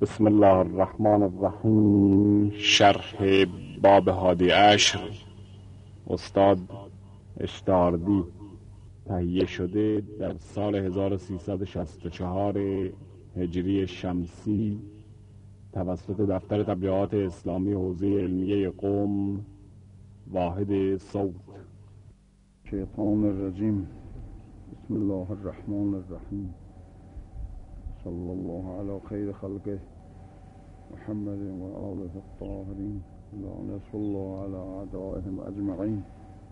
بسم الله الرحمن الرحیم. شرح باب هادی عشر استاد اشتاردی، تهیه شده در سال 1364 هجری شمسی توسط دفتر تبلیغات اسلامی حوزه علمیه قم، واحد صوت. شیطان الرجیم. بسم الله الرحمن الرحیم. صلی الله علی خیر خلقه محمد و آله الطاهرین. لعنت الله علی اعدائهم اجمعین.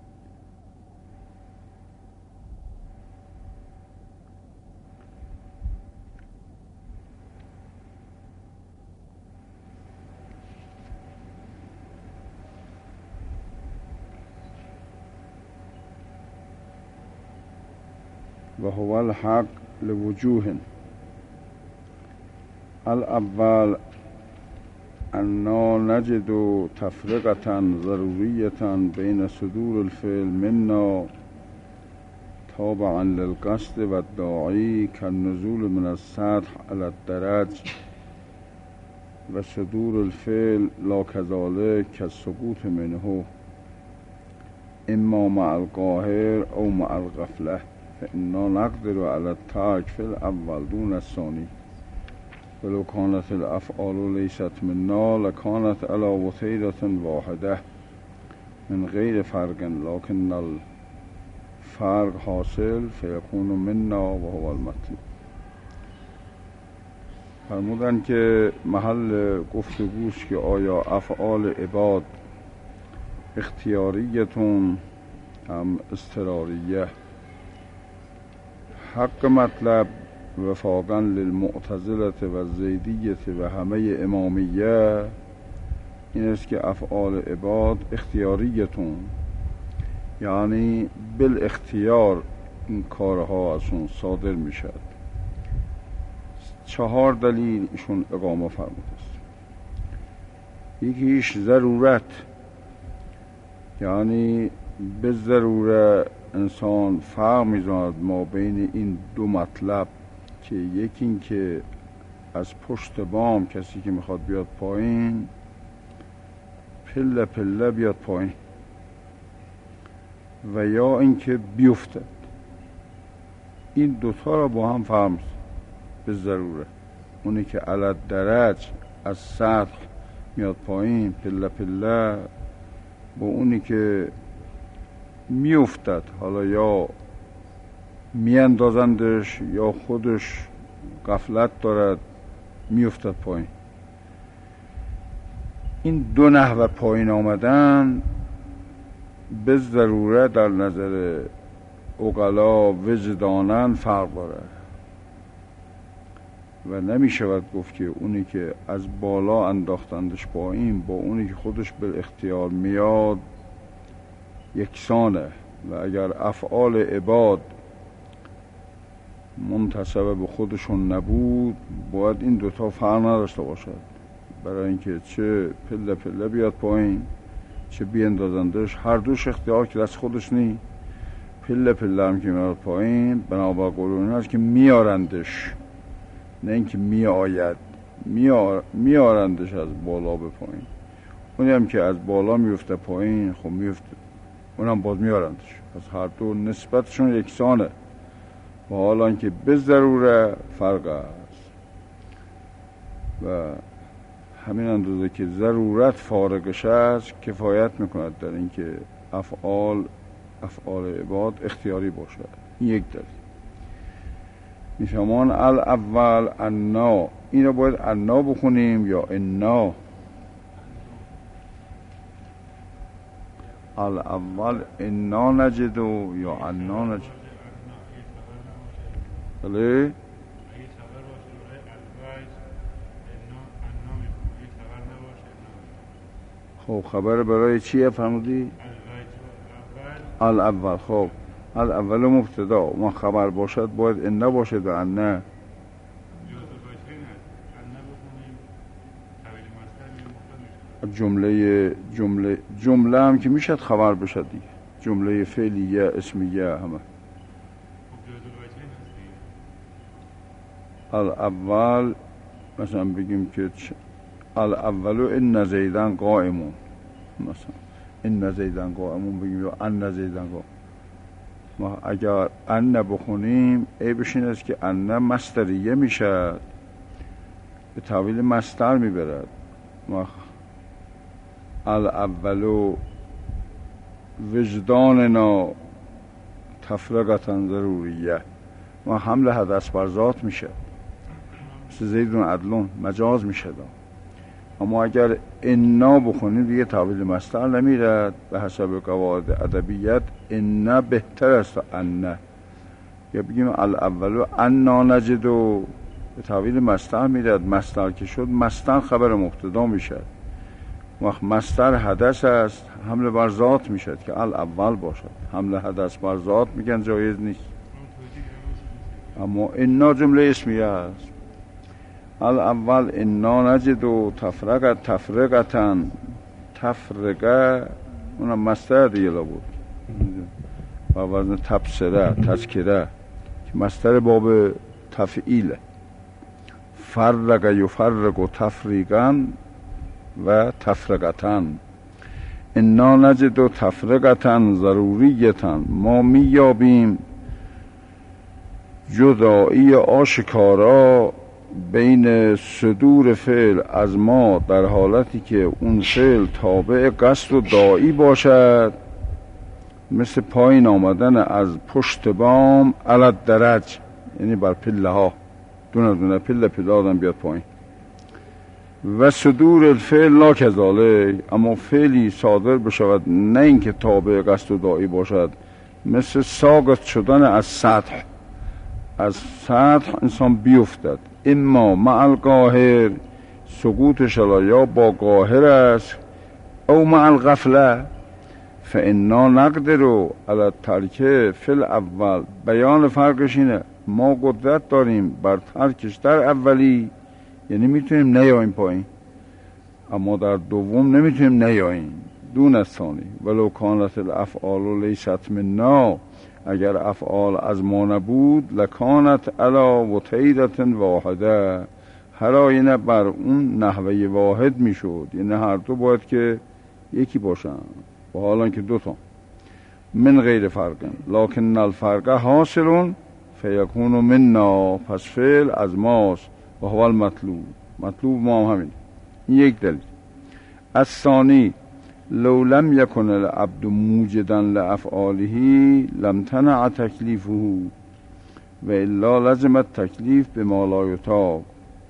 و هو الحق لوجوه. الاول انا نجد تفرقة ضرورية بين صدور الفعل منا تابعا للقصد والداعي كالنزول من السطح على الدرج، و صدور الفعل لا كذلك كالسقوط منه اما مع القاهر او مع الغفلة، فإنا نقدر على الترك في الأول دون الثاني. ولو كانت الأفعال ليست منا لكانت على وتيرة واحدة من غير فرق، لكن الفرق حاصل فيكون منا وهو المطلوب. فرمودن که محل گفتگوست که آیا افعال عباد اختیاریتون هم اضطراریه. حق مطلب وفاقا للمعتزلة و زیدیت و همه امامیه این است که افعال عباد اختیاریتون، یعنی بالاختیار این کارها ازشون صادر می شد. 4 دلیل ایشون اقامه فرموده است. یکیش ضرورت، یعنی به ضروره انسان فرق می‌زند ما بین این دو مطلب، که یکی این که از پشت بام کسی که میخواد بیاد پایین پله پله بیاد پایین، و یا اینکه بیفتد. این دوتا را با هم فهم به ضروره. اونی که علی درج از سطح میاد پایین پله پله، با اونی که میافتد، حالا یا میاندازندش یا خودش غفلت دارد میافتد پایین. این دو نحوه پایین آمدن به ضروره در نظر عقلا وجدانن فرق داره، و نمی شود گفت که اونی که از بالا انداختندش پایین با اونی که خودش به اختیار میاد یکسانه. و اگر افعال عباد منتسب به خودشون نبود باید این دوتا فرق نداشته باشد، برای اینکه چه پله پله بیاد پایین چه بیندازندش هر دوش اختیار که دست خودش نی. پله پله هم که میاد پایین بنابرای قرآن هست که میارندش، نه اینکه میآید، میارندش از بالا به پایین. اونی هم که از بالا میفته پایین خب میفته، اونم باز میارندش. پس هر دو نسبتشون یکسانه، و حالا اینکه به ضروره فرق است. و همین اندازه که ضرورت فارغش است کفایت میکند در اینکه افعال عباد اختیاری باشد. این یک دلیل. میفهمان الاول انا، این رو باید انا بخونیم یا انا؟ الاول انا نجدو یا انا نجدو؟ بله؟ خب خبر برای چیه فرمودی؟ الاول. خب الاول مبتدا، ما خبر باشد باید ان باشد و ان. جمله هم که میشد خبر بشد دیگه، جمله فعلیه اسمیه همه. الاول مثلا بگیم که الاولو ان زیدن قائمون، مثلا ان زیدن قائمون بگیم یا ان زیدن قائمون. ما اگر ان بخونیم عیبش این است که ان مصدریه میشه، به تاویل مصدر میبرد. ما الاولو وجداننا تفرقتا ضروریه، ما حمل حدث بر ذات میشه، مثل زیدون عدلون مجاز میشه دا. اما اگر انا بخونیم دیگه تاویل مصدر نمیرد، به حسب قواعد ادبیت انا بهتر است تا ان. یا بگیم الاولو انا نجدو، به تاویل مصدر میرد، مصدر که شد مصدر خبر مبتدا میشه، وقت مصدر حدث است حمل بر ذات میشد که الاول باشد، حمل حدث بر ذات میگن جایز نیست. اما انا جمله اسمیه است. الاول انا نجد و تفرقتن، تفرقه اونم مصدر دیگه بود و وزن تبصره تذکره که مصدر باب تفعیله. فرق یفرق و تفریقن و تفرقتن. انا نجد و تفرقتن ضروریتن، ما میابیم جدایی آشکارا بین صدور فعل از ما در حالتی که اون فعل تابع قصد و داعی باشد، مثل پایین آمدن از پشت بام علی درج، یعنی بر پله ها دونه دونه پله آدم بیاد پایین. و صدور الفعل لا کذالک، اما فعلی صادر بشود نه اینکه تابع قصد و داعی باشد، مثل ساقط شدن از سطح انسان بیفتد. اما مع القاهر، سقوطش یا با قاهر است، او مع الغفله فانا نقدر علی الترک فی الاول. بیان فرقش اینه، ما قدرت داریم بر ترکش در اولی، یعنی میتونیم نیاییم پایین، اما در دوم نمیتونیم نیاییم دون از ثانی. ولو کانت الافعال لیست منا، اگر افعال از ما نبود، لکانت علا وتیرت واحده، هر آینه بر اون نحوه واحد میشد، یعنی هر دو باید که یکی باشن و حالا که دوتا. من غیر فرق لکن الفرق حاصل فیکون منا، پس فعل از ماست و هو المطلوب، مطلوب ما هم همین. این یک دلیل. الثانی لو لم یکن العبد موجدا لافعاله لم تنع تکلیفه و الا لزم التکلیف بما لا یطاق.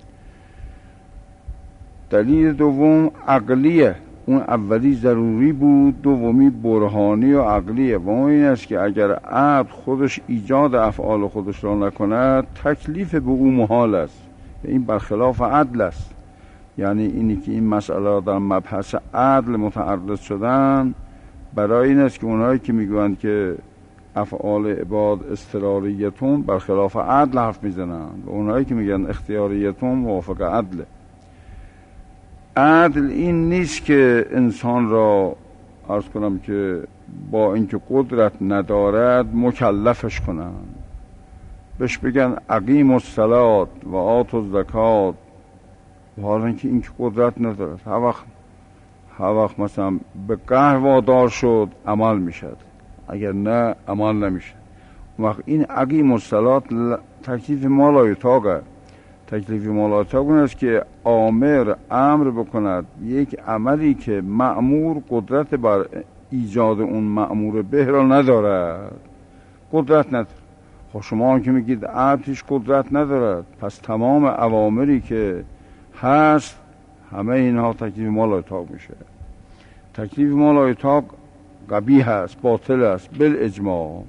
دلیل دوم عقلیه، اون اولی ضروری بود، دومی برهانی و عقلیه. و اون این است که اگر عبد خودش ایجاد افعال خودش را نکند، تکلیف به او محال است، این برخلاف عدل است. یعنی اینی که این مسئله در مبحث عدل متعرض شدن، برای این است که اونایی که میگویند که افعال عباد اضطراریتون برخلاف عدل حرف میزنن، و اونایی که میگن اختیاریتون موافق عدل. عدل این نیست که انسان را عرض کنم که با اینکه قدرت ندارد مکلفش کنن، بهش بگن اقیم الصلاة و آت الزکات، حالا اینکه این قدرت ندارد، هر وقت مثلا به قهر وادار شد عمل میشد، اگر نه عمل نمیشه. وقت این اقیم الصلاة تکلیف ما لا یطاقه. تکلیف ما لا یطاق است که امر بکند یک عملی که مأمور قدرت بر ایجاد اون مأمور به را ندارد، قدرت ندارد. خب شما هم که میگید عبد هیچ قدرت ندارد، پس تمام اوامری که هست همه اینها تکلیف ما لا یطاق میشه. تکلیف ما لا یطاق قبیح است، باطل است بالاجماع.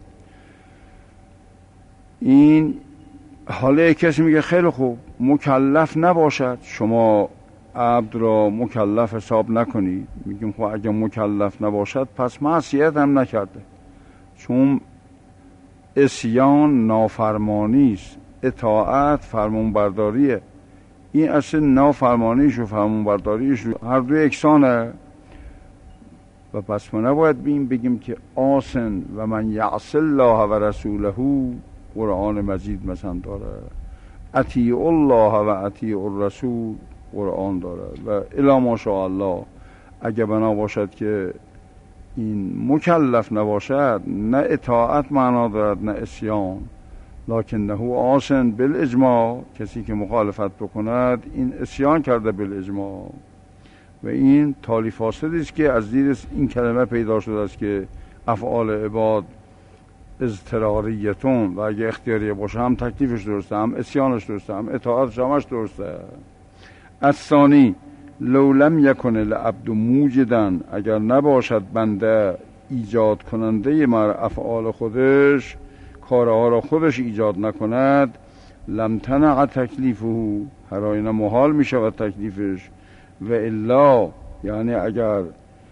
این حالا کسی میگه خیلی خوب مکلف نباشد، شما عبد را مکلف حساب نکنید. میگیم خب اگه مکلف نباشد پس معصیت هم نکرده، چون عصیان نافرمانی است، اطاعت فرمانبرداریه. این اصل نافرمانیش و فرمانبرداریش هر دو یکسانه. و پس ما نباید بگیم که آسن و من یعص الله و رسوله، قرآن مجید مثلا داره اطیعوا الله و اطیعوا الرسول قرآن دارد و الا ماشاءالله اگه بنا باشد که این مکلف نباشد نه اطاعت معنا دارد نه اسیان، لکنه عاصن بالاجماع، کسی که مخالفت بکند این اسیان کرده بالاجماع. و این تالی فاسدی است که از زیر این کلمه پیدا شده است که افعال عباد اضطراریتون و اگه اختیاری باشه هم تکلیفش درسته، هم اسیانش درسته، هم اطاعتش همش درسته. الثانی لو لم یکن العبد موجدا، اگر نباشد بنده ایجاد کننده مر افعال خودش، کارها را خودش ایجاد نکند، لم تنع تکلیفه، هر آینه محال می شود تکلیفش. و الا یعنی اگر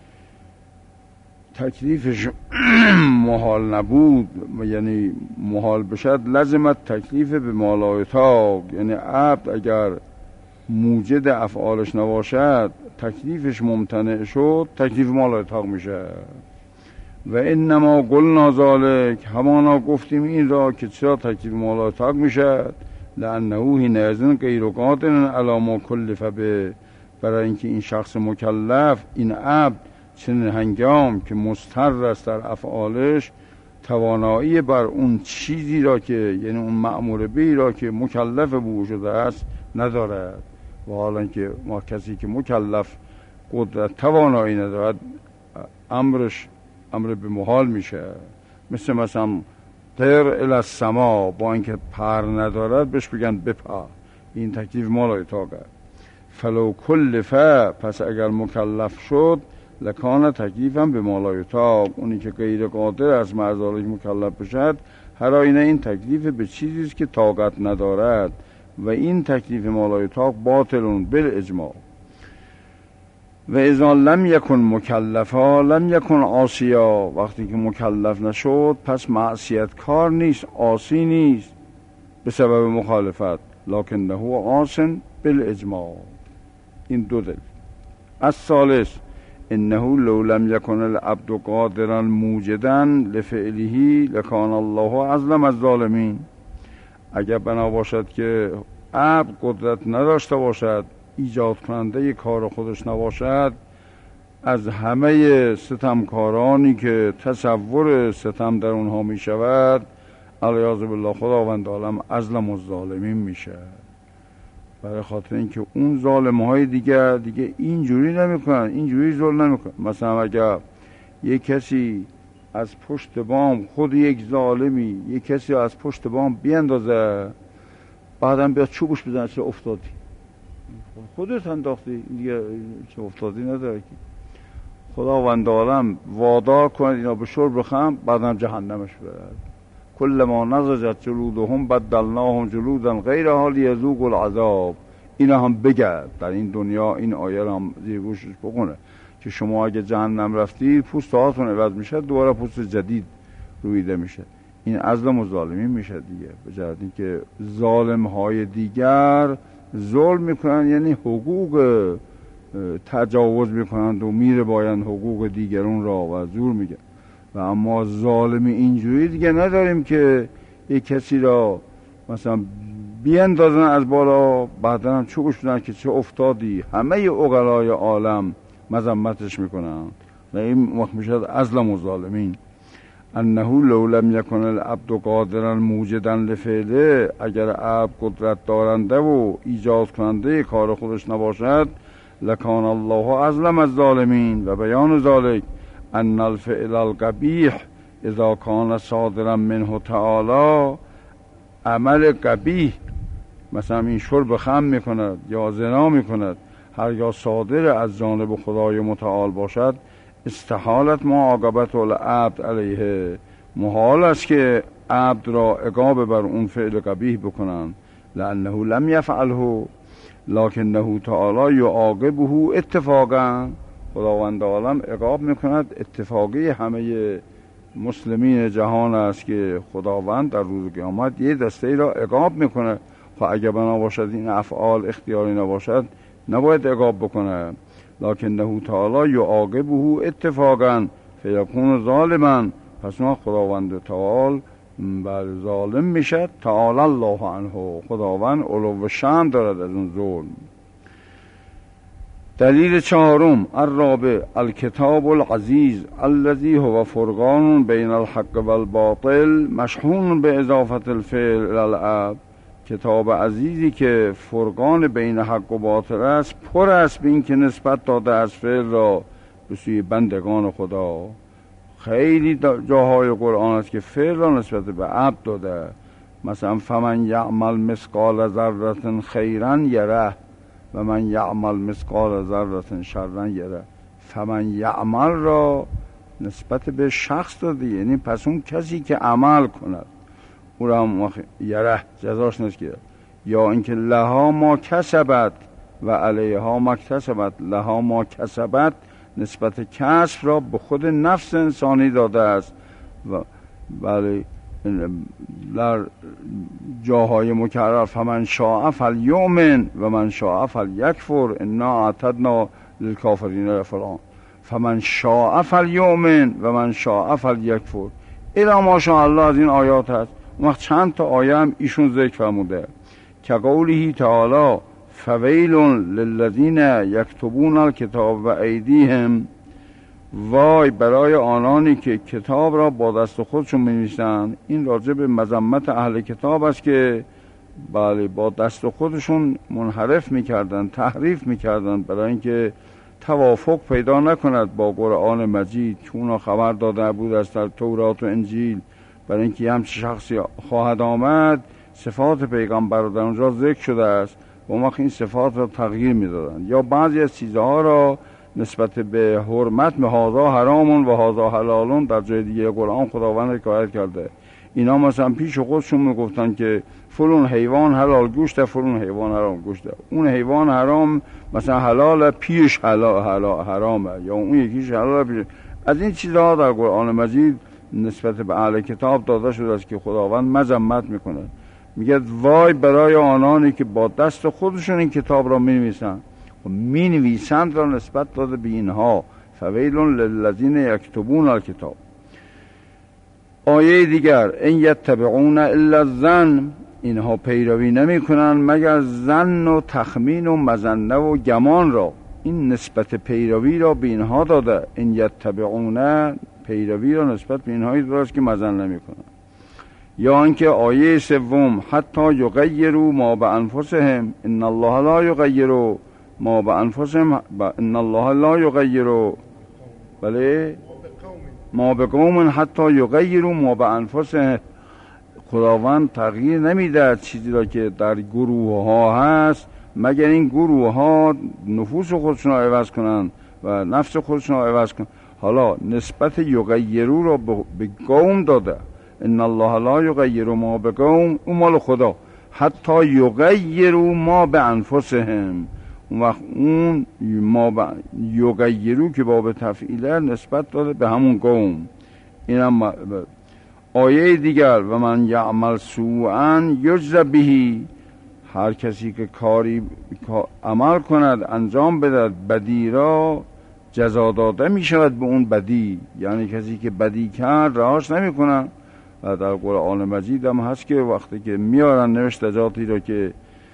تکلیفش محال نبود، یعنی محال بشد، لازمت تکلیف به مالایتاق، یعنی عبد اگر موجد افعالش نباشد تکلیفش ممتنع شد، تکلیف مالایتاق میشه. و انما قلنا ذلک، همانا گفتیم این را که چرا تکلیف مالایتاق میشه، لانه حینئذ غیر قادر علی ما کلف به، برای اینکه این شخص مکلف، این عبد چنین هنگام که مضطر است در افعالش، توانایی بر اون چیزی را که یعنی اون مأمور به را که مکلف به شده است ندارد. و حالا که ما کسی که مکلف قدرت توانایی ندارد، امرش امر به محال میشه. مثلا طیر الی السما، با اینکه پر ندارد بهش بگن بپر، این تکلیف مالایتاقه. فلو کلفه، پس اگر مکلف شد، لکان تکلیفم به مالایتاق، اونی که غیر قادر از معذالک مکلف بشد، هر آینه این تکلیف به چیزیست که طاقت ندارد و این تکلیف مالایتاق باطلون بالاجماع. و اذا لم یکن مکلفا لم یکن عاصیا، وقتی که مکلف نشد پس معصیت کار نیست، عاصی نیست به سبب مخالفت، لکنه عاصن بالاجماع. این دو دل. الثالث انه لو لم یکن العبد قادرا موجدا لفعله لکان الله اظلم الظالمین، اگر بنا باشد که عبد قدرت نداشته باشد، ایجاد کننده کار خودش نباشد، از همه ستمکارانی که تصور ستم در اونها می شود، علیاذ بالله خداوند عالم اظلم الظالمین میشه. برای خاطر اینکه اون ظالم های دیگه اینجوری نمیکنن، اینجوری ظلم نمیکنن. مثلا اگر یک کسی از پشت بام، خود یک ظالمی یک کسی از پشت بام بیندازه، بعدم بیاد چوبش بزنه، چه افتادی؟ خودت انداختی، دیگه چه افتادی نداره که. خداوند عالم وادار کنه اینا به شرب بخم، بعدم جهنمش برد. کل ما نضجت جلودهم بدلناهم جلودا غیرها لیذوقوا العذاب. اینا هم بگرد در این دنیا، این آیه رو هم زیر گوشش بکنه که شما اگه جهنم رفتید پوست هاتون عوض میشه، دوباره پوست جدید رویده میشه. این عظلم و ظالمین میشه دیگه. به جهت اینکه ظالم های دیگر ظلم میکنن، یعنی حقوق تجاوز میکنند و میره باید حقوق دیگرون را و زور میگه. و اما ظالم اینجوری دیگه نداریم که یک کسی را مثلا بیندازن از بالا، بعدا هم چوبش بدن که چه افتادی، همه عقلای عالم مذمتش میکنن. و این وقت میشد اظلم الظالمین. انه لو لم یکن العبد قادرا موجدا لفعله، اگر عبد قدرت دارنده و ایجاد کننده کار خودش نباشد، لکان الله اظلم الظالمین. و بیان ذالک ان الفعل القبیح اذا کان صادرا منه تعالی، عمل قبیح مثلا این شرب خمر میکند یا زنا میکند، هرگاه صادر از جانب خدای متعال باشد، استحالت معاقبت العبد علیه، محال است که عبد را عقاب بر اون فعل قبیح بکنند، لانه لم یفعله لکنه تعالی یعاقبه اتفاقا. خداوند عالم عقاب میکند اتفاقی همه مسلمین جهان است که خداوند در روز قیامت یه دسته را عقاب میکنه. خب اگر بنا باشد این افعال اختیاری نباشد نباید عقاب بکنه، لکنه تعالی یعاقبه اتفاقا فیکون ظالما. پس ما خداوند تعالی بله ظالم میشد. تعالی الله عنه، خداوند علو شأن دارد از اون ظلم. دلیل چهارم الرابع الکتاب العزیز الذی هو فرقان بین الحق والباطل مشحون به اضافت الفعل الی العبد. کتاب عزیزی که فرقان بین حق و باطل است، پر است به این که نسبت داده از فعل را به سوی بندگان خدا. خیلی جاهای قرآن است که فعل را نسبت به عبد داده. مثلا فمن یعمل مثقال ذره خیرا یره و من یعمل مثقال ذره شرا یره. فمن یعمل را نسبت به شخص داده، یعنی پس اون کسی که عمل کند او را هم یره جزاش نسکید. یا اینکه لها ما کسبت و علیها ما اکتسبت. لها ما کسبت نسبت کسب را به خود نفس انسانی داده است و بله در جاهای مکرر فمن شاء فلیؤمن و من شاء فلیکفر انا اعتدنا للکافرین فلان. فمن شاء فلیؤمن و من شاء فلیکفر. الا ماشاءالله از این آیات هست. وقت چند تا آیه هم ایشون ذکر فرموده که قوله تعالی فویل للذین یکتبون الکتاب و ایدیهم. وای برای آنانی که کتاب را با دست خودشون می‌نویسند. این راجع به مذمت اهل کتاب است که بله با دست خودشون منحرف می‌کردند، تحریف می‌کردند برای اینکه توافق پیدا نکند با قرآن مجید که اونا خبر داده بود از در تورات و انجیل. برای اینکه همچین شخصی خواهد آمد صفات پیغمبر در اونجا ذکر شده است و اون وقت این صفات را تغییر میدادند، یا بعضی از چیزها را نسبت به حرمت هذا حرامون و هذا حلالون در جای دیگه قرآن خداوند حکایت کرده. اینا مثلا پیش خودشون میگفتن که فلان حیوان حلال گوشته، فلان حیوان حرام گوشته. اون حیوان حرام مثلا حلال پیش حرامه، یا اون یکیش حلال پیش. از این چیزها در قرآن مجید نسبت به اهل کتاب داده شده است که خداوند مذمت میکنه. میگه وای برای آنانی که با دست خودشون این کتاب را مینویسند و مینویسند را نسبت داده به اینها. فویل للذین یکتبون الکتاب. آیه دیگر ان یتبعون الا الظن. اینها پیروی نمی کنند مگر ظن و تخمین و مظنه و گمان را. این نسبت پیروی را به اینها داده. ان یتبعون پیروی را نسبت به اینهایی داده که مظنه نمی کنند. یا اینکه آیه سوم حتی یغیروا ما بانفسهم ان الله لا یغیر ما بانفسهم ان الله لا یغیر بله ما بقوم حتی یغیروا ما بانفسهم. خداوند تغییر نمیده چیزی را که در گروه ها هست مگر این گروه ها نفوس خودشون را عوض کنند و نفس خودشون را عوض کنند. حالا نسبت یغیروا را به قوم داده. ان الله لا یغیر ما بقوم اون مال خدا. حتی یغیروا ما بانفسهم. اون وقت اون ما یغیروا که باب تفعیله نسبت داده به همون قوم. اینم آیه دیگر و من یعمل سوءا یجز به. هر کسی که کاری عمل کند انجام بدهد بدی را جزا داده می شود به اون بدی. یعنی کسی که بدی کرد رهاش نمی کنن. و در قرآن مجید هم هست که وقتی که میارن نوشتجاتی را که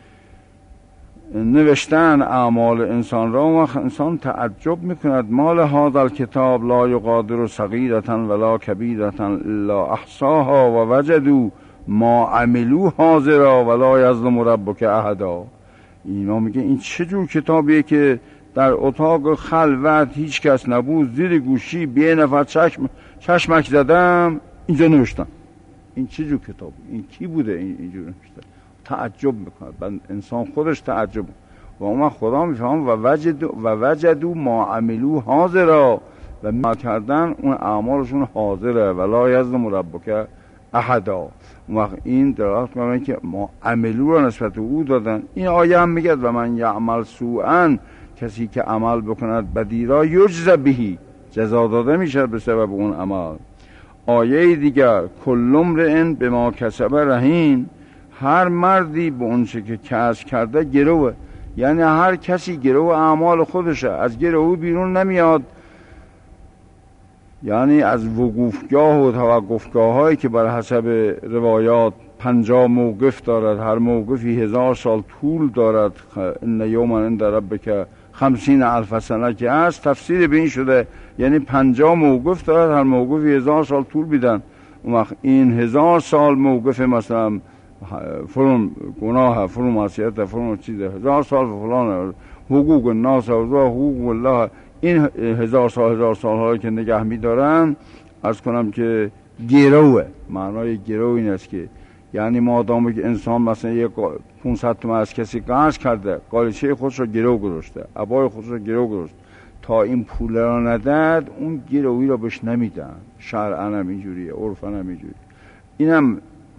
نوشتن اعمال انسان را، وقت انسان تعجب میکند مال هذا الکتاب لا یغادر صغیرة ولا کبیرة الا احصاها و وجدوا ما عملوا حاضرا ولا یظلم ربک احدا. اینا میگه این چه جور کتابیه که در اتاق خلوت هیچ کس نبود، زیر گوشی به یه نفر چشمک زدم اینجا نوشتم. این چه جور کتاب؟ این کی بوده اینجور نوشته؟ تعجب میکنه انسان خودش تعجب. و اون خدا میفهم و وجدوا ما عملوا حاضرا. و ما کردن اون اعمالشون حاضره ولا یظلم ربک احدا. اون وقت این دلالت میکنه که ما عملو را نسبت به او دادن. این آیه هم میگه و من یعمل سوءا، کسی که عمل بکند بدی را یجز بهی، جزا داده میشه به سبب اون عمل. آیه دیگر کل امرئ بما کسب رهین. هر مردی به اون چه که کسب کرده گروه. یعنی هر کسی گروه اعمال خودشه، از گروه بیرون نمیاد. یعنی از وقوفگاه و توقفگاه هایی که بر حسب روایات 50 موقف دارد، هر موقفی 1000 سال طول دارد، ان یوما عند ربک 50,000 سنه که هست، تفسیر به این شده یعنی 50 موقف دارد، هر موقفی 1000 سال طول میدن. اون وقت این 1000 سال موقف مثلا فرون گناه، فرون معصیت، فرون چیزه، 1000 سال فلان حقوق الناس و حقوق الله، این 1000 سال هایی که نگه میدارن، عرض کنم که گروه، معنای گروه این است که یعنی مادامی که انسان مثلا یک 500 تومن از کسی قرض کرده، قالیچه خودش رو گرو گذاشته، عبای خودش رو گرو گذاشته، تا این پول را نداد اون گروهی را بهش نمیدن. شرعا هم اینجوریه، عرفا هم اینجوریه. اینم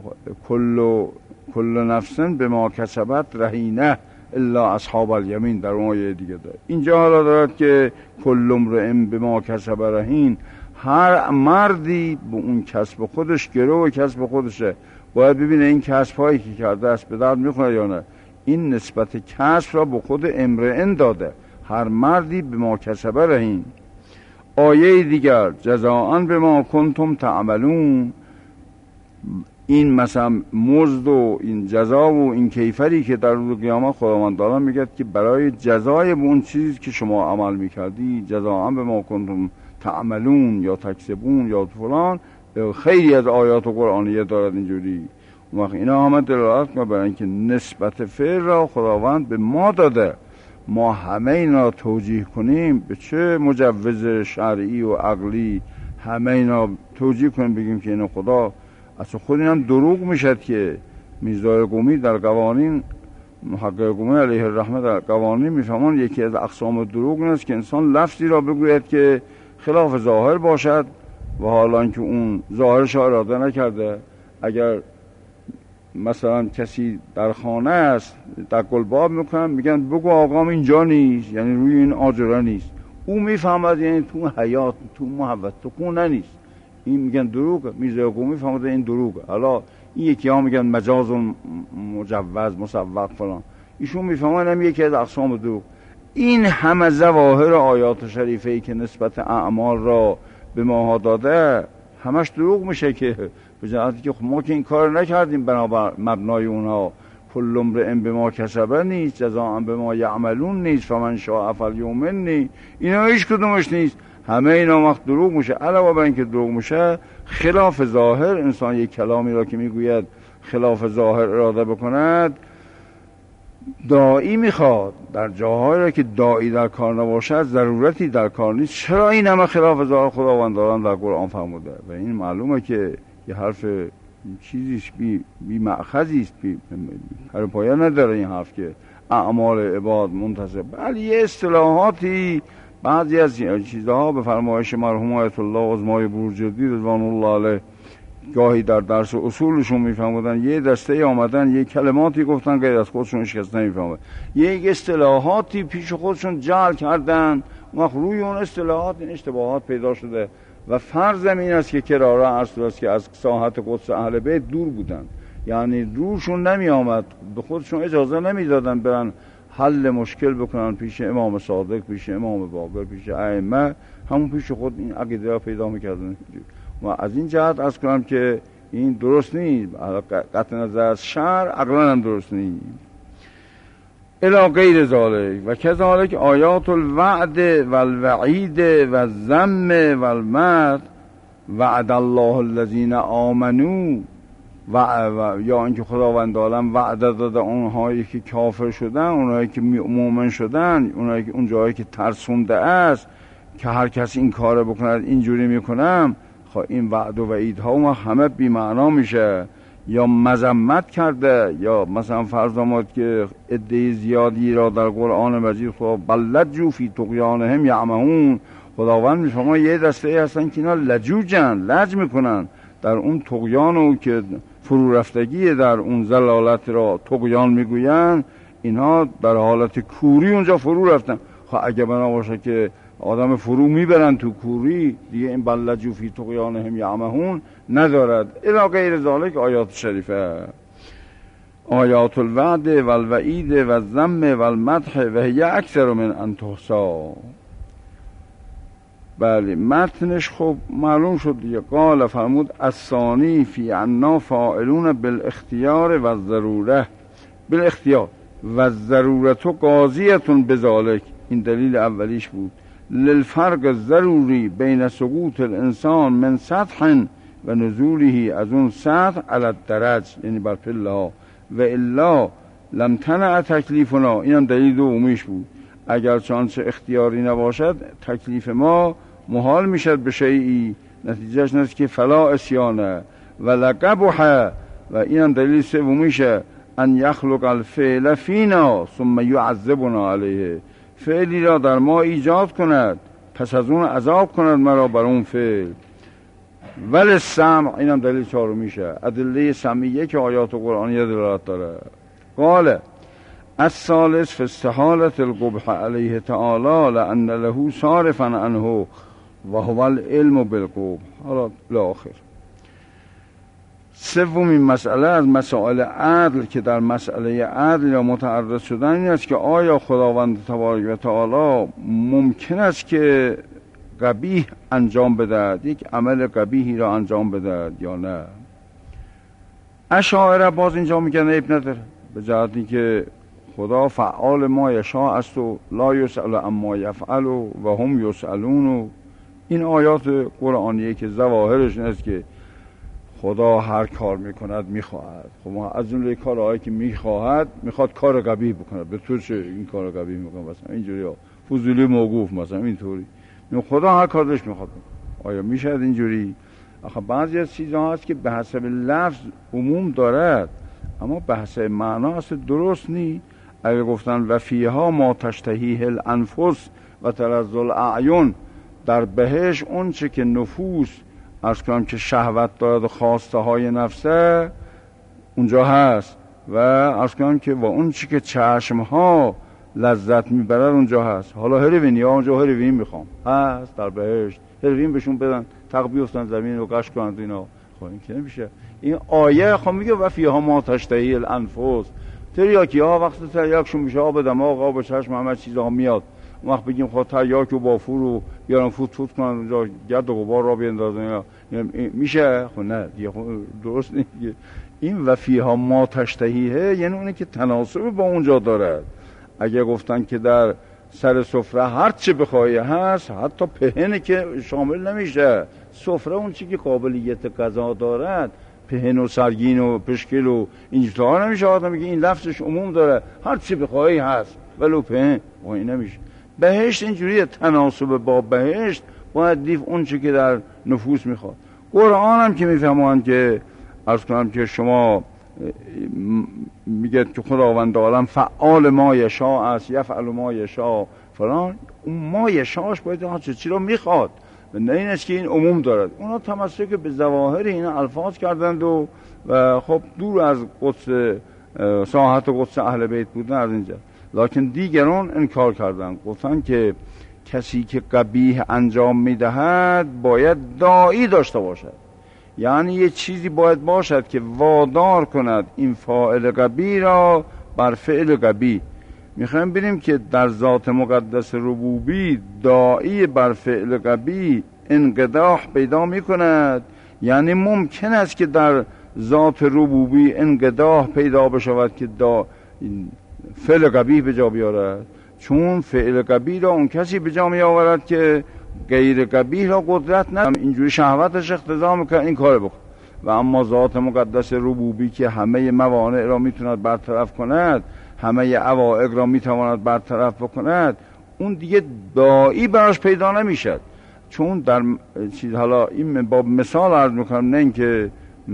کل نفسن به ما کسبت رهینه الا اصحاب الیمین در اون آیه دیگه داره. اینجا حالا دارد که کل امرئ به ما کسب رهین، هر مردی به اون کسب خودش گرو و کسب خودشه، باید ببینه این کسب هایی که کرده است به درد میخوره یا نه. این نسبت کسب را به خود امرئ داده، هر مردی به ما کسب رهین. آیه دیگر جزاء به ما کنتم تعملون، این مثلا مزد و این جزا و این کیفری که در روز قیامت خداوند تعالی میگه که برای جزای اون چیزی که شما عمل میکردی، جزاء به ما کنتم تعملون یا تکسبون یا فلان، خیلی از آیات قرآنیه دارد اینجوری. وقت اینا همه دلالت کنه برای اینکه نسبت فعل را خداوند به ما داده، ما همه اینا توجیه کنیم به چه مجوز شرعی و عقلی، همه اینا توجیه کنیم بگیم که اینو خدا اصلا خود این هم دروغ میشد که میرزا قمی در قوانین، محقق قمی علیه الرحمه در قوانین میفهمان یکی از اقسام دروغ این است که انسان لفظی را بگوید که خلاف ظاهر باشد و حالا اینکه اون ظاهرش اراده نکرده. اگر مثلا کسی در خانه است در گلباب میکنن میگن بگو آقام اینجا نیست، یعنی روی این آجره نیست، او میفهمد یعنی تو حیات، تو محبت، تو خونه نیست، این میگن دروغه. میرزا قمی فهمده این دروغه. حالا این یکی ها میگن مجاز مجوز مسوق فلان، ایشون میفهمن هم یکی از اقسام دروغ. این همه ظواهر آیات شریفه ای که نسبت اعمال را به ما داده همش دروغ میشه که به جهتی که ما که این کار نکردیم بنابر مبنای اونها کل امرئ بما کسب نیست، جزاء بما یعملون نیست، فمن شاء فلیؤمن نیست، اینا هیچ کدومش نیست. همه اینا وقت دروغ میشه. علاوه بر اینکه دروغ میشه، خلاف ظاهر، انسان یک کلامی را که میگوید خلاف ظاهر اراده بکند داعی میخواد. در جاهایی را که داعی در کار نباشد ضرورتی در کار نیست. چرا این همه خلاف ظاهر خداوند در قرآن فرموده؟ و این معلومه که یه حرف چیزیش بی مأخذی است، هر پایه نداره این حرف که اعمال عباد منتصب. ولی یه اصطلاحاتی بعضی از چیزها به فرمایش مرحوم آیت الله عظمای بروجردی رضوان الله علیه گاهی در درس اصولشون میفهمودن، یه دسته آمدن یه کلماتی گفتن غیر از خودشون هیچ کس نمیفهمه، یه اصطلاحاتی پیش خودشون جعل کردن، وقت روی اون اصطلاحات این اشتباهات پیدا شده. و فرض این است که کراره عرض است که از ساحت قدس اهل بیت دور بودن، یعنی روشون نمی آمد، به خودشون اجازه نمی دادن برن حل مشکل بکنن پیش امام صادق، پیش امام باقر، پیش ائمه، همون پیش خود این عقیده را پیدا میکردن. و از این جهت عرض کنم که این درست نیست، قطع نظر از شرع عقلا هم درست نیست. الی غیر ذالک و کذالک آیات الوعد والوعید والذم والمدح وعد الله الذین آمنوا و یا اینکه خداوند عالم وعده داده اونهایی که کافر شدن، اونهایی که مؤمن شدن، اونهایی که اون جایی که ترسونده است که هر کس این کار بکند اینجوری میکنم. خب این وعد و وعیدها همه بی معنا میشه، یا مذمت کرده، یا مثلا فرض آمد که عده زیادی را در قرآن مجید خب بلجوا فی طغیانهم یعمهون، خداوند میفرماید یه دسته هستن که اینا لجوجن، لج میکنن در اون طغیان و که فرو رفتگی در اون ضلالت را طغیان میگوین، اینها در حالت کوری اونجا فرو رفتن. خب اگه بنا باشه که آدم فرو میبرن تو کوری دیگه، این بلجوا فی طغیانهم یعمهون ندارد. الی غیر ذالک آیات شریفه، آیات الوعد والوعید والذم والمدح و هی اکثر من ان تحصی. بله متنش خب معلوم شد دیگه. قال فرمود الثانی فی عنا فاعلون بالاختیار و الضروره، بالاختیار و الضرورت قاضیتون بذالک، این دلیل اولیش بود. للفرق ضروری بین سقوط الانسان من سطح و نزوله از اون سطح علی الدرج، یعنی بر پله ها، و الا لم تنع تکلیفنا، اینم دلیل دومیش بود. اگر چانچه اختیاری نباشد تکلیف ما محال میشد به شیئی، نتیجهش نیست که فلا اسیانه و لقبح، و اینم دلیل سومیشه ان یخلق الفعل فینا ثم یعذبنا علیه، فعلی را در ما ایجاد کند پس از اون عذاب کند مرا بر اون فعل. ولی سمع، اینم دلیل چهارمیشه، ادله سمعیه که آیات قرآنیه دلالت داره. قال الثالث فی استحالة القبح علیه تعالی لأن له صارفا عنه و هو العلم بالقبح. حالا لاخر سومین مسئله از مسائل عدل که در مسئله عدل یا متعرض شدن این است که آیا خداوند تبارک و تعالی ممکن است که قبیح انجام بدهد، یک عمل قبیحی را انجام بدهد یا نه؟ اشاعره باز اینجا میگن عیب نداره، به جهتی که خدا فعال ما یشاء است و لا یسأل عما یفعل و هم یسألون. این آیات قرآنیه که ظواهرش نیست که خدا هر کار میکند میخواهد. خب ما از اون کارهایی که میخواد کار قبیح بکنه، به تو چه این کار قبیح میکنه مثلا اینجوری ها، فضولی موقوف مثلا اینطوری، خدا هر کارش میخواد. آیا میشه اینجوری؟ آخه بعضی از چیزها هست که به حسب لفظ عموم دارد اما به حسب معنا اصلا درست نی. اگه گفتن و فیها ما تشتهیه الانفس و تلذ الاعین، در بهش اون چه که نفوس عرض کنم که شهوت دارد و خواسته های نفسه اونجا هست، و عرض کنم که و اون چه که چشم ها لذت میبرد اونجا هست. حالا هروین یا اونجا هروین میخوام هست در بهشت، هروین بهشون بدن تق بیفتن زمین رو قش کنند اینا. خب این که نمیشه. این آیه خب میگه و فیها ما تشتهی الانفس، تریاکی ها وقت تریاکشون میشه آب دماغ آب چشم همه چیزها میاد، اون وقت بگیم خود تریاک و بافور رو بیارن فوت کنن اونجا گرد و غبار را بیندازن میشه؟ خب نه دیگه درست نیست. این و فیها ما تشتهیه یعنی اونه که تناسب با اونجا دارد. اگه گفتن که در سر سفره هر چه بخوای هست، حتی پهنه که شامل نمیشه، سفره اون چی که قابلیت غذا دارد، پهن و سرگین و پشکل و اینجوری نمیشه. آدم میگه این لفظش عموم داره، هر چی بخوای هست ولو پهن، این نمیشه. بهشت اینجوریه، تناسب با بهشت باید دید اون چی که در نفوس میخواد. قرآن هم که میفهمون که عرض کنم که شما میگه که خداوند عالم فعال ما یشاء است، یفعل ما یشاء فلان، اون ما یشاءش باید چی رو میخواد، نه این است که این عموم دارد. اونا تمسک به ظواهر این الفاظ کردند و خب دور از قدس ساحت قدس اهل بیت بودن از اینجا. لکن دیگران انکار کردند، گفتن که کسی که قبیح انجام میدهد باید داعی داشته باشد، یعنی یه چیزی باید باشد که وادار کند این فاعل قبیح را بر فعل قبیح. میخوایم ببینیم که در ذات مقدس ربوبی داعی بر فعل قبیح انقداح پیدا میکند، یعنی ممکن است که در ذات ربوبی انقداح پیدا بشود که فعل قبیح به جا بیارد، چون فعل قبیح را اون کسی به جا می آورد که غیر قبیح را قدرت ندارد، اینجوری شهوتش اقتضا میکنه این کار بکن. و اما ذات مقدس ربوبی که همه موانع را میتواند برطرف کند، همه عوائق را میتواند برطرف بکند، اون دیگه داعی براش پیدا نمیشد. چون در چیز حالا این با مثال عرض میکنم، نه اینکه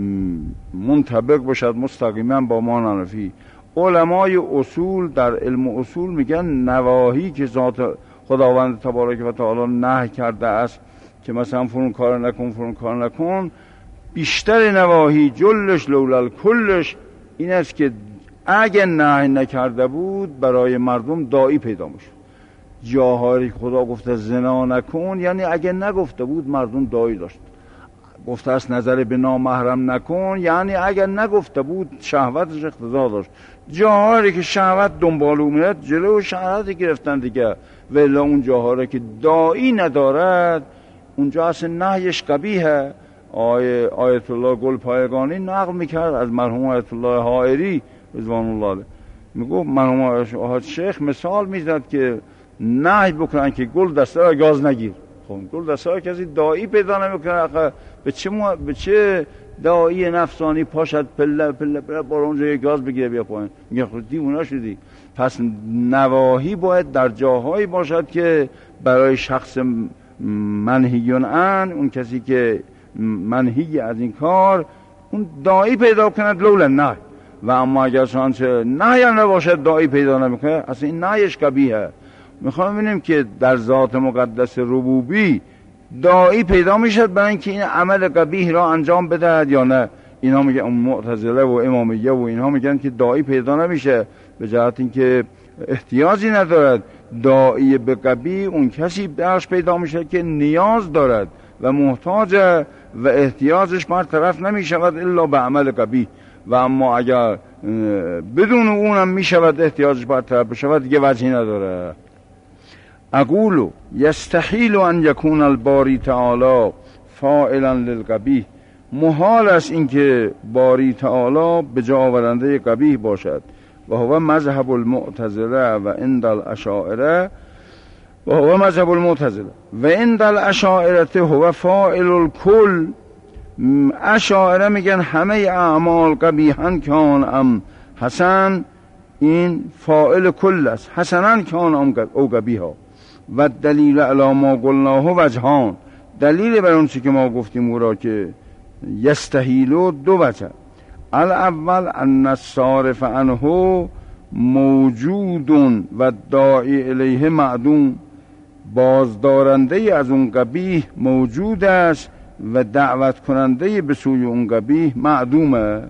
منطبق باشد مستقیما با ما نانفی. علمای اصول در علم اصول میگن نواهی که ذات خداوند تبارک و تعالی نهی کرده است که مثلا فرون کار نکن، بیشتر نواهی جلش لولل کلش این است که اگه نهی نکرده بود برای مردم داعی پیدا میشد. جاهایی خدا گفته زنا نکن، یعنی اگه نگفته بود مردم داعی داشت. گفته است نظر به نامحرم نکن، یعنی اگر نگفته بود شهوتش اقتضا داشت. جاهایی که شهوت دنبال اومد جلو شهوت گرفتن دیگه، ولی اون جاهایی که داعی ندارد اونجا اصلا نهیش قبیحه. آیت الله گلپایگانی نقل میکرد از مرحوم آیت الله حائری رضوان الله علیه، میگفت مرحوم آیت شیخ مثال میزد که نهی بکنن که گل دسته را گاز نگیر. خب گل دسته را کسی داعی پیدا نمیکنه، به چه داعی نفسانی پاشد پله پله پله بار اونجا یه گاز بگیره بیا پایین؟ میگه خود دیوونه شدی. پس نواهی باید در جاهایی باشد که برای شخص منهیون عن، اون کسی که منهی از این کار، اون داعی پیدا کند لولا نه. و اما اگر چنانچه نهی نباشد داعی پیدا نمیکنه، اصلا این نهیش قبیحه. میخوام ببینیم که در ذات مقدس ربوبی داعی پیدا میشد برای اینکه این عمل قبیح را انجام بدهد یا نه. اینا میگن اون معتزله و امامیه و اینها میگن که داعی پیدا نمیشه به جهت اینکه احتیاجی ندارد. داعی به قبیح اون کسی درش پیدا میشه که نیاز دارد و محتاج و احتیاجش برطرف نمیشود الا به عمل قبیح. و اما اگر بدون اونم میشود احتیاجش برطرف بشود دیگه وجهی نداره. اقول یستحیل ان یکون الباری تعالی فاعلا للقبیح، محال است اینکه باری تعالی به جا آورنده قبیح باشد. و هو مذهب المعتزله و عند الاشاعره و عند الاشاعره هو فاعل الکل. اشاعره میگن همه اعمال قبیحن کان ام حسن، این فاعل کل است، حسنن کان ام او قبیحا. و دلیل علی ما قلناه وجهان، دلیل بر اون چی که ما گفتیم او را که یستحیلو دو وجه. الاول ان الصارف عنه موجود و داعی الیه معدوم، بازدارنده از اون قبیح موجود است و دعوت کننده به سوی اون قبیح معدومه.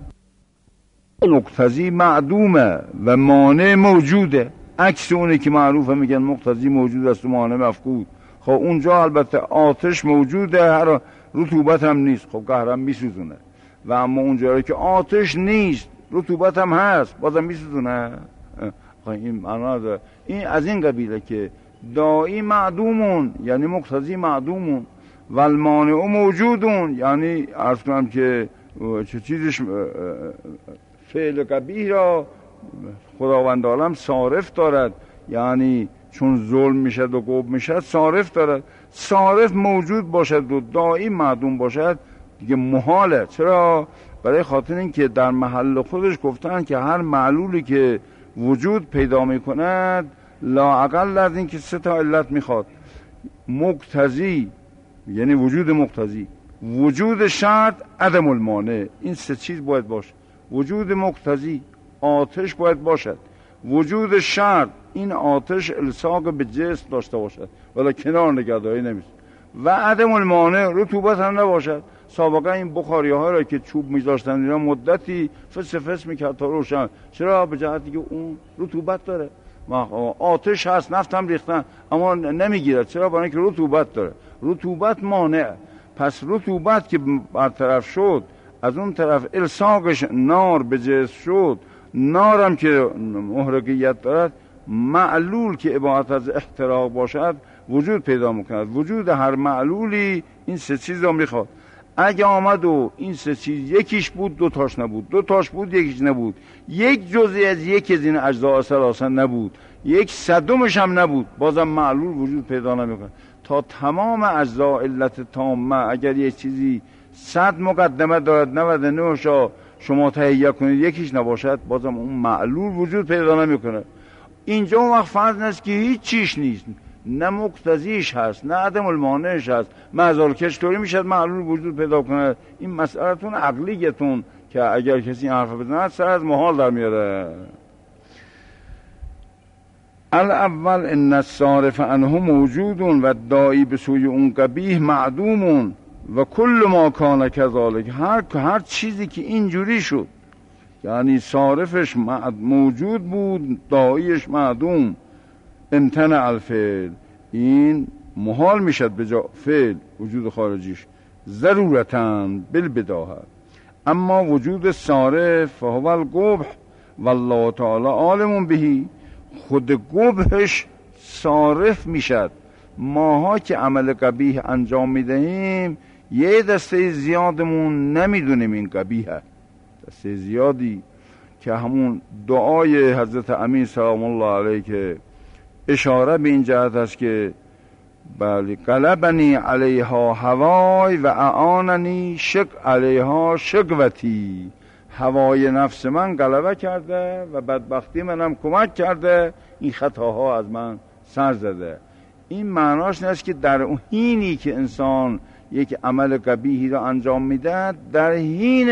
مقتضی معدومه و مانع موجوده، عکس اونه که معروفه میگن مقتضی موجود است و مانع مفقود. خب اونجا البته آتش موجوده، هر رطوبت هم نیست، خب قهرم میسوزونه. و اما اونجا که آتش نیست رطوبت هم هست بازم میسوزونه. این معنا داره. این از این قبیله که داعی معدومون یعنی مقتضی معدومون و المانع موجودون، یعنی عرض کنم که چه چیزش فعل قبیح را خداوند عالم صارف دارد، یعنی چون ظلم میشد و قوب میشد صارف دارد. صارف موجود باشد و داعی معدوم باشد دیگه محاله. چرا؟ برای خاطر این که در محل خودش گفتن که هر معلولی که وجود پیدا میکند لااقل از این که سه تا علت میخواد. مقتضی یعنی وجود مقتضی، وجود شرط، عدم المانع، این سه چیز باید باشه. وجود مقتضی آتش باید باشد، وجود شرط این آتش الصاق به جسم داشته باشد ولی کنار نگهداری نمیشه، و عدم المانع رطوبت هم نباشد. سابقا این بخاری ها را که چوب میذاشتن اینا مدتی فس میکرد تا روشن. چرا؟ به جهتی که اون رطوبت داره. آتش هست، نفت هم ریختن اما نمیگیرد. چرا؟ برای اینکه رطوبت داره. رطوبت مانع. پس رطوبت که برطرف شد، از اون طرف الصاقش نار به جسم شد، نارم که محرقیت دارد، معلول که عبارت از احتراق باشد وجود پیدا میکند. وجود هر معلولی این سه چیز رو میخواد. اگه آمد و این سه چیز یکیش بود دوتاش نبود، دوتاش بود یکیش نبود، یک جزئی از یکی از این اجزا ثلاثه نبود، یک صدمش هم نبود، بازم معلول وجود پیدا نمیکنه. تا تمام اجزا علت تامه اگر یک چیزی 100 مقدمه دارد 99 شما تهیه کنید یکیش نباشد، بازم اون معلول وجود پیدا نمیکنه. اینجا اون وقت فرض نیست که هیچ چیش نیست، نه مقتضیش هست نه عدم المانعش هست. معزال که چطوری میشد معلول وجود پیدا کنه؟ این مسئلتون عقلیتون که اگر کسی این حرف بزنه سر از محال در میاره. الاول ان الصارف عنه موجود و داعی به سوی اون قبیح معدوم و کل ما کان کذالک، هر چیزی که اینجوری شد یعنی صارفش موجود بود داعیش معدوم، امتنع الفعل، این محال میشد به جا فعل وجود خارجیش. ضرورتاً بالبداهه. اما وجود صارف فهو القبح والله تعالی عالم بهی، خود قبحش صارف میشد. ماها که عمل قبیح انجام میدهیم یه دسته زیادمون نمیدونیم این قبیحه، دسته زیادی که همون دعای حضرت امین سلام الله علیه که اشاره به این جهت است که بله غلبنی علیها هوای و اعاننی علیها شقوتی، هوای نفس من غلبه کرده و بدبختی منم کمک کرده، این خطاها از من سر زده. این معناش نیست که در اون حینی که انسان یک عمل قبیحی را انجام میده در حین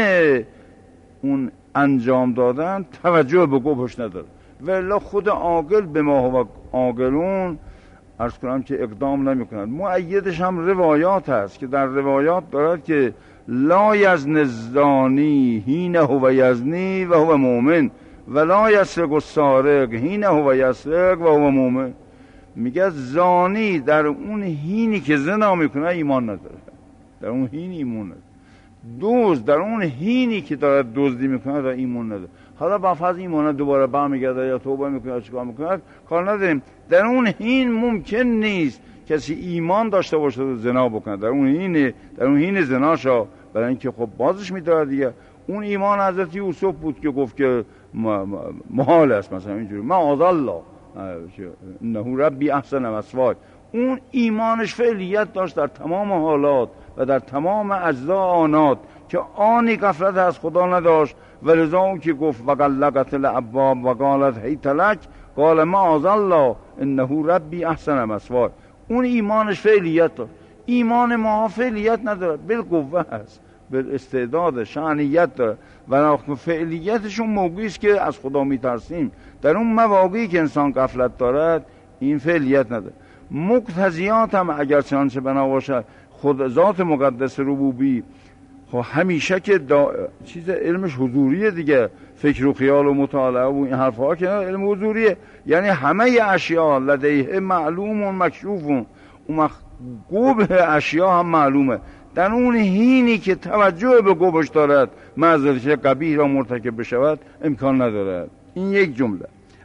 اون انجام دادن توجه به قبحش نداره، ولی خود عاقل به ما و عاقلون عرض کنم که اقدام نمی کند. مؤیدش هم روایات هست که در روایات دارد که لا یزن الزانی حین هو یزنی و هو مؤمن و لا یسرق السارق حین هو یسرق و هو مؤمن. میگه زانی در اون حینی که زنا میکنه ایمان نداره، در اون حین ایمان نداره. دزد در اون حینی که داره دزدی میکنه داره ایمان نداره. حالا با فرض ایمان دوباره برمیگرده یا توبه میکنه یا چیکار میکنه کار نداریم، در اون حین ممکن نیست کسی ایمان داشته باشه و زنا بکنه. در اون حین زناشا برای اینکه خب بازش میداره دیگه. اون ایمان حضرت یوسف بود که گفت که محال است، مثلا اینجوری معاذ الله انه ربی احسن مثوای. اون ایمانش فعلیت داشت در تمام حالات و در تمام اجزا آنات که آنی غفلت از خدا نداشت. و لذا اون که گفت وقلقت الابواب و قالت هیت لک قال معاذ الله انه ربی احسن مثوای. اون ایمانش فعلیت داشت. ایمان ما فعلیت نداره، بالقوه هست، بالاستعداد، شأنیت داره و فعلیتشون موقعی است که از خدا میترسیم. در اون مواقعی که انسان غفلت دارد این فعلیت نداره. مقتضیات هم اگر چنانچه بنا باشد خود ذات مقدس ربوبی خب همیشه که چیز علمش حضوریه دیگه، فکر و خیال و مطالعه و این حرفها که علم حضوریه، یعنی همه اشیاء لدیه معلوم و مکشوف، اون قبح اشیاء هم معلومه. در اون حینی که توجه به قبحش دارد معذرت قبیح را مرتکب بشود امکان ندارد. این یک جمله.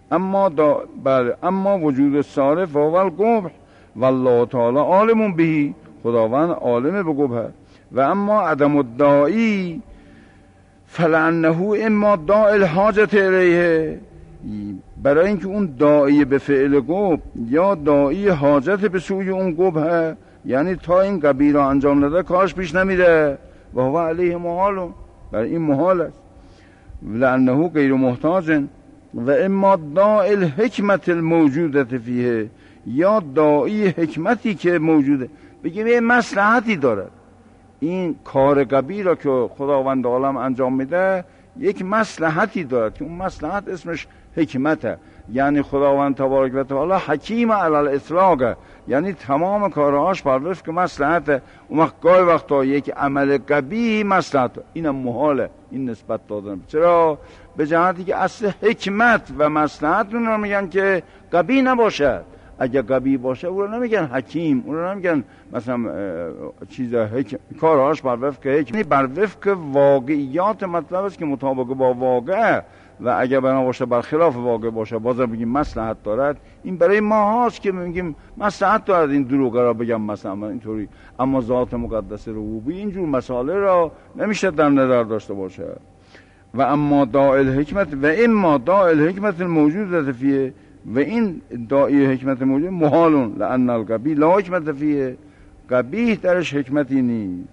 اما وجود صارف و القبح والله تعالی عالم بهی، خداوند عالم به قبح. و اما عدم الداعی فلانه اما داعی الحاجت الیه، برای اینکه اون داعی به فعل قبح یا داعی حاجت به سوی اون قبح، یعنی تا این قبیح را انجام نده کارش پیش نمیره و هو علیه محال، برای این محال است. لانه غیر محتاج. و اما داعی الحکمت الموجودت فیه، یا داعی حکمتی که موجوده، بگیم یه مصلحتی داره. این کار قبیح را که خداوند عالم انجام میده یک مصلحتی داره که اون مصلحت اسمش حکمته. یعنی خداوند تبارک و تعالی حکیم علی الاطلاق، یعنی تمام کارهاش بر وفق مصلحته. اون وقت گاهی وقتا یک عمل قبیح مصلحت، اینم محاله این نسبت دادن. چرا؟ به جهتی که اصل حکمت و مصلحت اون رو میگن که قبیح نباشد. اگه قبیح باشه اون رو نمیگن حکیم، اون رو نمیگن مثلا کارهاش بر وفق حکم، بر وفق واقعیات مطلب است که مطابق با واقع، و اگه بنا باشه بر خلاف واقع باشه بازم بگیم مصلحت دارد. این برای ما هاست که میگیم مصلحت دارد این دروغ را بگم مثلا اینطوری، اما ذات مقدس ربوبی اینجور مسائل را نمیشه در نظر داشته باشه. و اما داعی الحکمت و اما داعی الحکمت الموجودة فیه، و این داعی حکمت موجود محالون لان القبیح لا حکمت فیه، قبیح درش حکمتی نیست.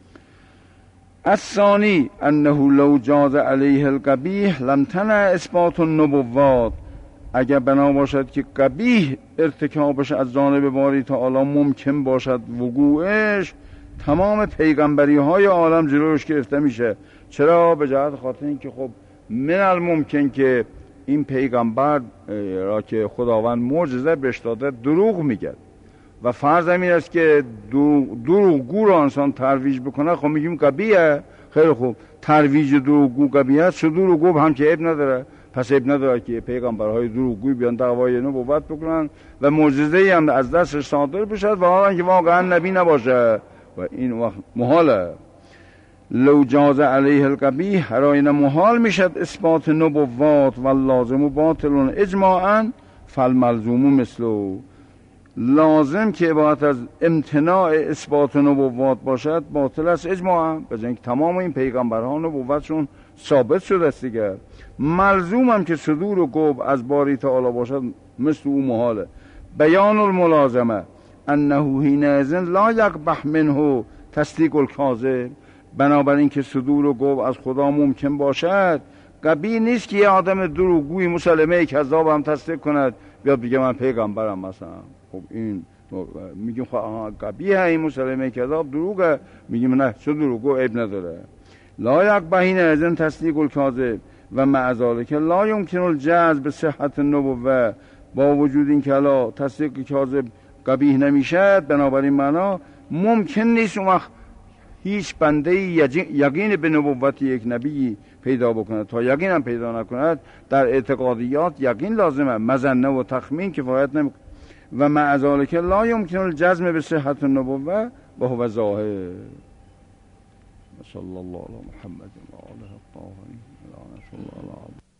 الثانی انه لو جاز علیه القبیح لم تنع اثبات النبوات، اگر بنا باشد که قبیح ارتکابش از جانب باری تعالی ممکن باشد وقوعش، تمام پیغمبری های عالم جلوش گرفته میشه. چرا؟ به جهت خاطر اینکه خب من الممکن که این پیغمبر را که خداوند معجزه بهش داده دروغ میگه و فرض این است که دروغگو را انسان ترویج بکنه، خب میگیم قبیحه. خیلی خوب، ترویج دروغگو قبیحه است، دروغگو هم که عیب نداره، پس عیب نداره که پیغمبرهای دروغگوی بیان دعوای نبوت بکنن و معجزه‌ای هم از دستش صادر بشه و حالا که واقعا نبی نباشه. و این وقت محاله. لو جاز علیه القبیح، هر آینه محال میشد اثبات نبوات و لازم و باطل اجماعا، فالملزوم مثلو، لازم که عبارت از امتناع اثبات نبوات باشد باطل است اجماعا، بجای اینکه تمام این پیغمبران نبوتشون ثابت شده است دیگر. ملزوم هم که صدور و گفت از باری تعالی باشد مثل او محاله. بیان الملازمه انه حینئذ لا یقبح منه تصدیق الکاذب، بنابراین که صدور و گفت از خدا ممکن باشد، قبیح نیست که یه آدم دروغگوی مسلمه کذاب هم تصدیق کند بیاد بگه من پیغمبرم مثلا. خب این میگیم قبیحه این مسلمه کذاب دروغه، میگیم نه چه دروغگو عیب نداره. لا یقبح حینئذ تصدیق الکاذب و مع ذلک لا یمکن الجزم بصحت النبوه، با وجود این که حالا تصدیق کاذب قبیح نمیشد، بنابراین معنا ممکن نیست اون وقت هیچ بنده یقین به نبوت یک نبی پیدا بکند. تا یقین هم پیدا نکند در اعتقادیات یقین لازمه، مظنه و تخمین کفایت نمیکنه. و مع ذلک لا یمکن الجزم بصحت النبوه و هو ظاهر. صلی الله علی محمد و آله الطاهرین.